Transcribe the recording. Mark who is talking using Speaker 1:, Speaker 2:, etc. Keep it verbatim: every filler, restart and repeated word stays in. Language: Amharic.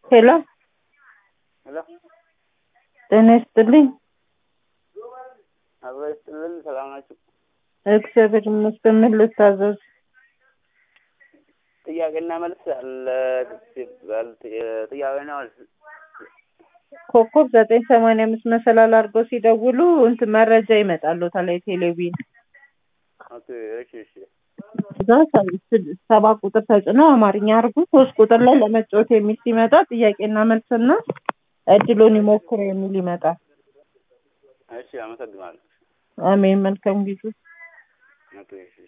Speaker 1: ሄሎ
Speaker 2: ሄሎ
Speaker 1: ጤና ይስጥልኝ።
Speaker 2: አብሮ ይስጥልን። ሰላም ናችሁ?
Speaker 1: እግዚአብሔር ይመስገን። ምን ልታዘዝ?
Speaker 2: ጥያቄና መልስ አለ። ጥያቄና መልስ
Speaker 1: ኮከብ ዘጠኝ ሰማንያ አምስት መሰላል አድርገው ሲደውሉ እንትን መረጃ ይመጣልዎታል። ቴሌቪዥን
Speaker 2: ኦኬ። እሺ እሺ
Speaker 1: እዛ ሰባ ቁጥር ተጭነው አማርኛ አድርጉ። ሶስት ቁጥር ላይ ለመጫወት የሚል ሲመጣ ጥያቄና መልስና እድሉን ይሞክሩ የሚል ይመጣል።
Speaker 2: እሺ፣ አመሰግናለሁ።
Speaker 1: አሜን። መልካም ጊዜ።
Speaker 2: ኦኬ እሺ